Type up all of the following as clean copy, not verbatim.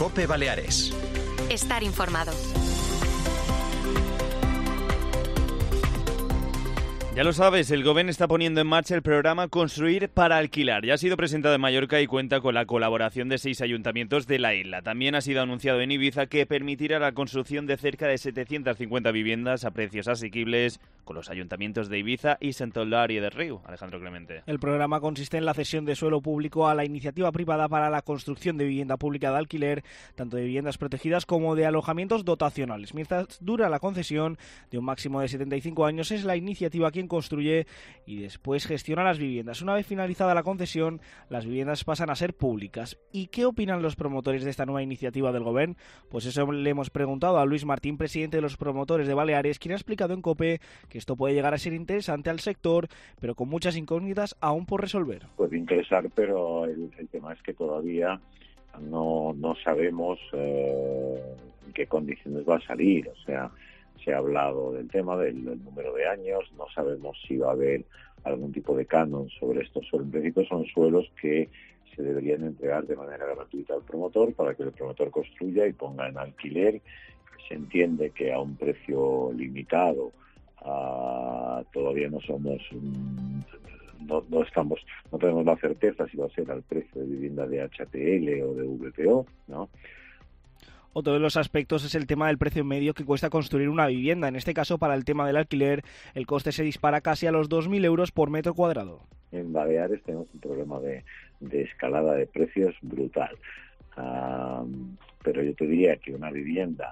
COPE Baleares. Estar informado. Ya lo sabes, el Gobierno está poniendo en marcha el programa Construir para Alquilar. Ya ha sido presentado en Mallorca y cuenta con la colaboración de 6 ayuntamientos de la isla. También ha sido anunciado en Ibiza que permitirá la construcción de cerca de 750 viviendas a precios asequibles con los ayuntamientos de Ibiza y Sant Eulàlia de Riu. Alejandro Clemente. El programa consiste en la cesión de suelo público a la iniciativa privada para la construcción de vivienda pública de alquiler, tanto de viviendas protegidas como de alojamientos dotacionales. Mientras dura la concesión de un máximo de 75 años, es la iniciativa quien construye y después gestiona las viviendas. Una vez finalizada la concesión, las viviendas pasan a ser públicas. ¿Y qué opinan los promotores de esta nueva iniciativa del Gobierno? Pues eso le hemos preguntado a Luis Martín, presidente de los promotores de Baleares, quien ha explicado en COPE que esto puede llegar a ser interesante al sector, pero con muchas incógnitas aún por resolver. Puede interesar, pero el tema es que todavía no sabemos en qué condiciones va a salir. O sea, se ha hablado del tema del número de años, no sabemos si va a haber algún tipo de canon sobre estos suelos. En principio son suelos que se deberían entregar de manera gratuita al promotor para que el promotor construya y ponga en alquiler. Se entiende que a un precio limitado. Todavía no tenemos la certeza si va a ser al precio de vivienda de HTL o de VPO, ¿no? Otro de los aspectos es el tema del precio medio que cuesta construir una vivienda. En este caso, para el tema del alquiler, el coste se dispara casi a los 2.000 euros por metro cuadrado. En Baleares tenemos un problema de escalada de precios brutal. Pero yo te diría que una vivienda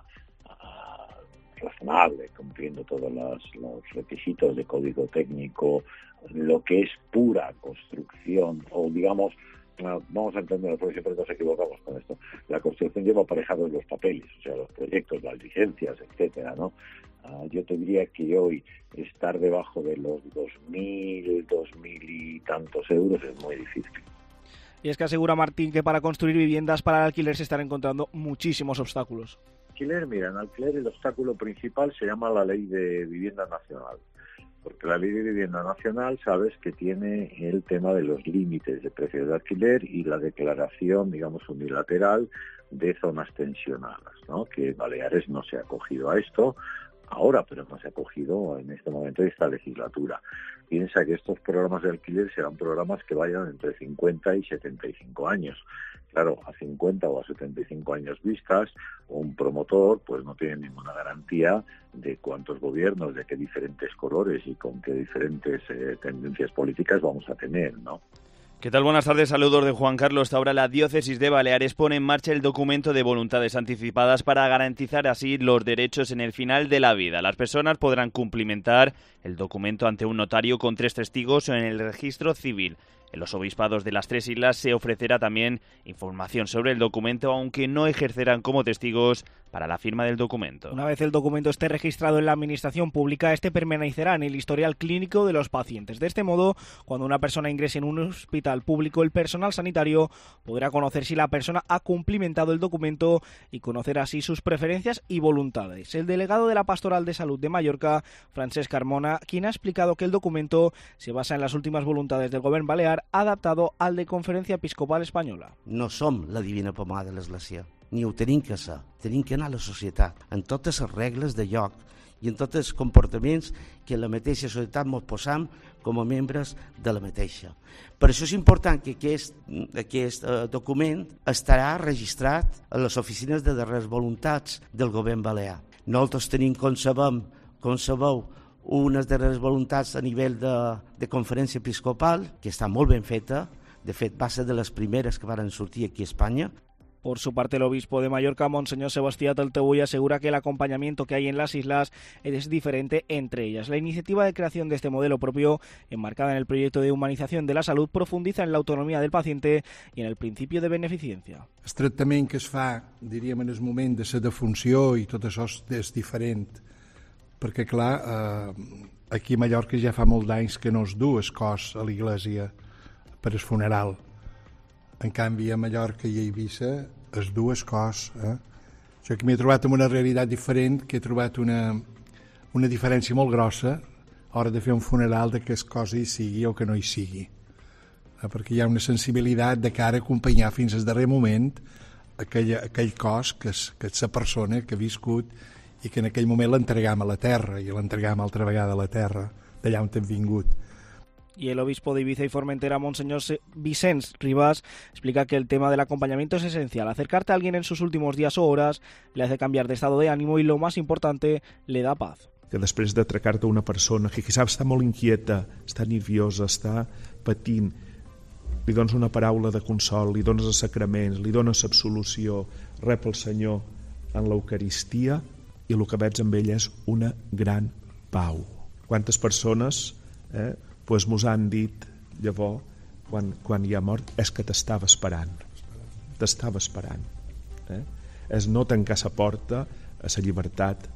razonable, cumpliendo todos los requisitos de código técnico, lo que es pura construcción, o digamos, vamos a entenderlo porque siempre nos equivocamos con esto. La construcción lleva aparejados los papeles, o sea, los proyectos, las licencias, etcétera, ¿no? Yo te diría que hoy estar debajo de los 2.000 y tantos euros es muy difícil. Y es que asegura Martín que para construir viviendas para el alquiler se están encontrando muchísimos obstáculos. Mira, en alquiler el obstáculo principal se llama la Ley de Vivienda Nacional. Porque la Ley de Vivienda Nacional, sabes que tiene el tema de los límites de precios de alquiler y la declaración, digamos, unilateral de zonas tensionadas, ¿no? Que Baleares no se ha acogido a esto ahora, pero no se ha acogido en este momento de esta legislatura. Piensa que estos programas de alquiler serán programas que vayan entre 50 y 75 años. Claro, a 50 o a 75 años vistas, un promotor pues no tiene ninguna garantía de cuántos gobiernos, de qué diferentes colores y con qué diferentes tendencias políticas vamos a tener, ¿no? ¿Qué tal? Buenas tardes, saludos de Juan Carlos. Ahora la Diócesis de Baleares pone en marcha el documento de voluntades anticipadas para garantizar así los derechos en el final de la vida. Las personas podrán cumplimentar el documento ante un notario con 3 testigos o en el registro civil. En los obispados de las 3 islas se ofrecerá también información sobre el documento, aunque no ejercerán como testigos para la firma del documento. Una vez el documento esté registrado en la administración pública, este permanecerá en el historial clínico de los pacientes. De este modo, cuando una persona ingrese en un hospital público, el personal sanitario podrá conocer si la persona ha cumplimentado el documento y conocer así sus preferencias y voluntades. El delegado de la Pastoral de Salud de Mallorca, Francesc Carmona, quien ha explicado que el documento se basa en las últimes voluntades del Gobierno balear, adaptado al de Conferència Episcopal Espanyola. No som la divina pomada de l'Església, ni ho tenim que ser. Tenim que anar a la societat, en totes les regles de lloc i en tots els comportaments que la mateixa societat ens posam com a membres de la mateixa. Per això és important que aquest document estarà registrat a les oficines de darreres voluntats del Govern balear. Nosaltres tenim, com sabeu, unes darreres voluntats a nivell de Conferència Episcopal, que està molt ben feta. De fet, va ser de les primeres que van sortir aquí a España. Por su parte, el obispo de Mallorca, Monseñor Sebastián Taltebuy, asegura que el acompañamiento que hay en las islas es diferente entre ellas. La iniciativa de creación de este modelo propio, enmarcada en el proyecto de humanización de la salud, profundiza en la autonomía del paciente y en el principio de beneficencia. El tractament que es fa, diríem, en el moment de la defunció i tot això és diferent, perquè, clar, aquí a Mallorca ja fa molt d'anys que no es du el cos a l'església per el funeral. En canvi, a Mallorca i a Eivissa es du el cos. Jo que m'he trobat amb una realitat diferent, que he trobat una diferència molt grossa a l'hora de fer un funeral de que el cos hi sigui o que no hi sigui. Perquè hi ha una sensibilitat de cara a acompanyar fins al darrer moment aquell cos que és la persona que ha viscut i que en aquell moment l'entregam a la terra i l'entregam altra vegada a la terra, d'allà on hem vingut. Y el obispo de Ibiza y Formentera, Monseñor Vicens Ribas, explica que el tema del acompañamiento es esencial. Acercarte a alguien en sus últimos días o horas le hace cambiar de estado de ánimo y, lo más importante, le da paz. Que després d'atracar-te una persona que quizà està molt inquieta, està nerviosa, està patint, li dones una paraula de consol, li dones els sacraments, li dones l'absolució, rep el Senyor en l'Eucaristia i el que veig amb ell és una gran pau. Quantes persones pues mos han dit llavors, quan hi ha mort, és que t'estava esperant. És no tancar la porta a la llibertat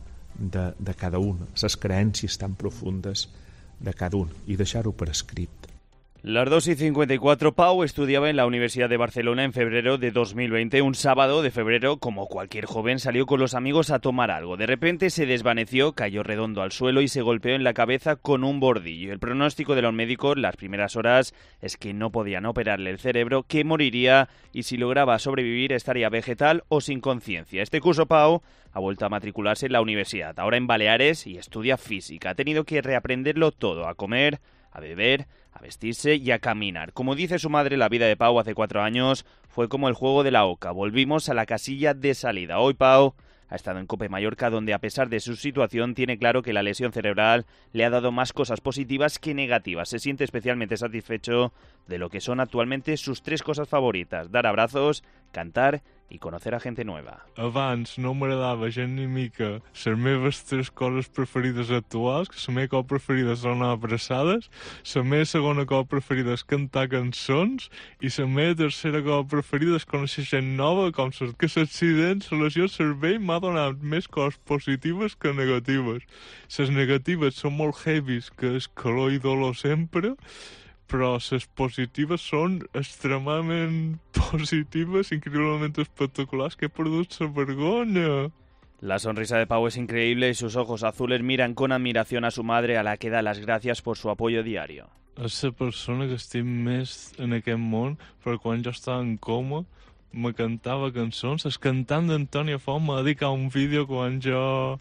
de cada un, les creences tan profundes de cada un, i deixar-ho per escrit. Las 2:54, Pau estudiaba en la Universidad de Barcelona en febrero de 2020. Un sábado de febrero, como cualquier joven, salió con los amigos a tomar algo. De repente se desvaneció, cayó redondo al suelo y se golpeó en la cabeza con un bordillo. El pronóstico de los médicos las primeras horas es que no podían operarle el cerebro, que moriría y si lograba sobrevivir estaría vegetal o sin conciencia. Este curso Pau ha vuelto a matricularse en la universidad, ahora en Baleares, y estudia física. Ha tenido que reaprenderlo todo, a comer, a beber, a vestirse y a caminar. Como dice su madre, la vida de Pau hace 4 años fue como el juego de la oca. Volvimos a la casilla de salida. Hoy Pau ha estado en COPE Mallorca, donde a pesar de su situación tiene claro que la lesión cerebral le ha dado más cosas positivas que negativas. Se siente especialmente satisfecho de lo que son actualmente sus 3 cosas favoritas: dar abrazos, cantar i conocer a gent nova. Abans no m'agradava gent ni mica les meves 3 coses preferides actuals, que la meva cosa preferida és donar abraçades, la meva segona cosa preferida és cantar cançons i la meva tercera cosa preferida és conèixer gent nova, com que l'accident, la lesió al cervell m'ha donat més coses positives que negatives. Les negatives són molt heavies, que és calor i dolor sempre, però les positives són extremadament positives, increíblemente espectaculares, que he perdut la vergonya. La sonrisa de Pau es increíble y sus ojos azules miran con admiración a su madre, a la que da las gracias por su apoyo diario. És la persona que estic més en aquest món, perquè quan jo estava en coma me cantava cançons. El cantant d'Antònia Font m'ha dedicat un vídeo quan jo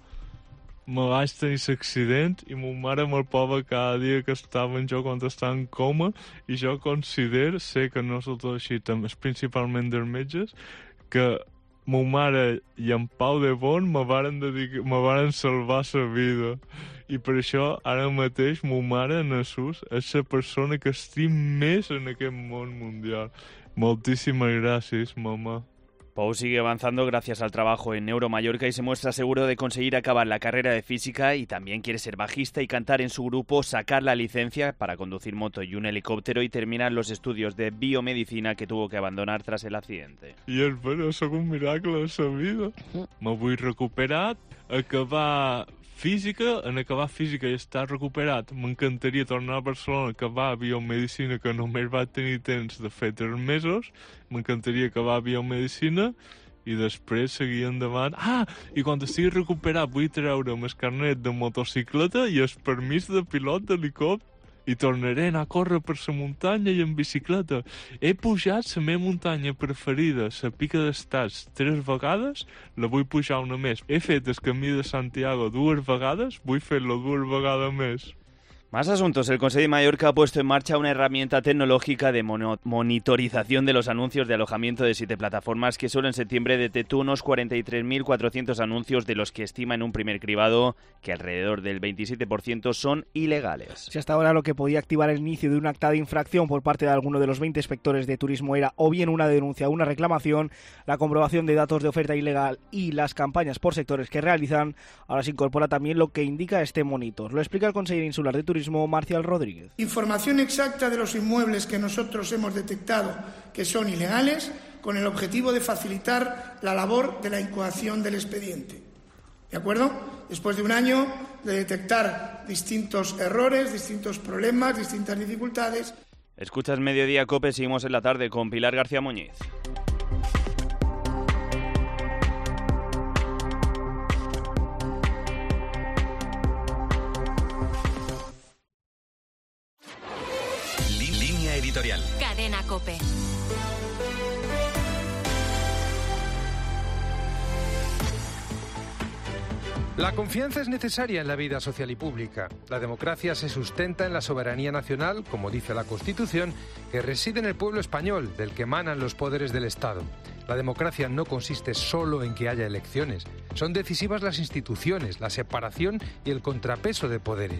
me vaig tenir l'accident i ma mare me'l posa cada dia que estava jo quan estava en coma, i jo considero, sé que no és tot així, també és principalment dels metges, que ma mare i en Pau de Bon me varen salvar la vida. I per això ara mateix ma mare, Jesús, és la persona que estic més en aquest món mundial. Moltíssimes gràcies, mamà. Pau sigue avanzando gracias al trabajo en Neuro Mallorca y se muestra seguro de conseguir acabar la carrera de física, y también quiere ser bajista y cantar en su grupo, sacar la licencia para conducir moto y un helicóptero y terminar los estudios de biomedicina que tuvo que abandonar tras el accidente. I espero, sóc un miracle de la vida. Me vull recuperar, acabar física, en acabar física i estar recuperat. M'encantaria tornar a Barcelona, acabar biomedicina, que només va tenir temps de fer 3 mesos. M'encantaria acabar biomedicina i després seguir endavant. I quan estigui recuperat vull treure'm el carnet de motocicleta i el permís de pilot d'helicòpter. I tornaré a anar a córrer per la muntanya i en bicicleta. He pujat la meva muntanya preferida, la Pica d'Estats, 3 vegades, la vull pujar una més. He fet el camí de Santiago 2 vegades, vull fer-lo 2 vegades més. Más asuntos. El Consejo de Mallorca ha puesto en marcha una herramienta tecnológica de monitorización de los anuncios de alojamiento de 7 plataformas que solo en septiembre detectó unos 43.400 anuncios, de los que estima en un primer cribado que alrededor del 27% son ilegales. Si hasta ahora lo que podía activar el inicio de un acta de infracción por parte de alguno de los 20 inspectores de turismo era o bien una denuncia o una reclamación, la comprobación de datos de oferta ilegal y las campañas por sectores que realizan, ahora se incorpora también lo que indica este monitor. Lo explica el consejero insular de Turismo, Marcial Rodríguez. Información exacta de los inmuebles que nosotros hemos detectado que son ilegales, con el objetivo de facilitar la labor de la incoación del expediente. ¿De acuerdo? Después de un año de detectar distintos errores, distintos problemas, distintas dificultades. Escuchas Mediodía COPE, seguimos en la tarde con Pilar García Muñiz. Línea editorial. Cadena COPE. La confianza es necesaria en la vida social y pública. La democracia se sustenta en la soberanía nacional, como dice la Constitución, que reside en el pueblo español, del que emanan los poderes del Estado. La democracia no consiste solo en que haya elecciones. Son decisivas las instituciones, la separación y el contrapeso de poderes.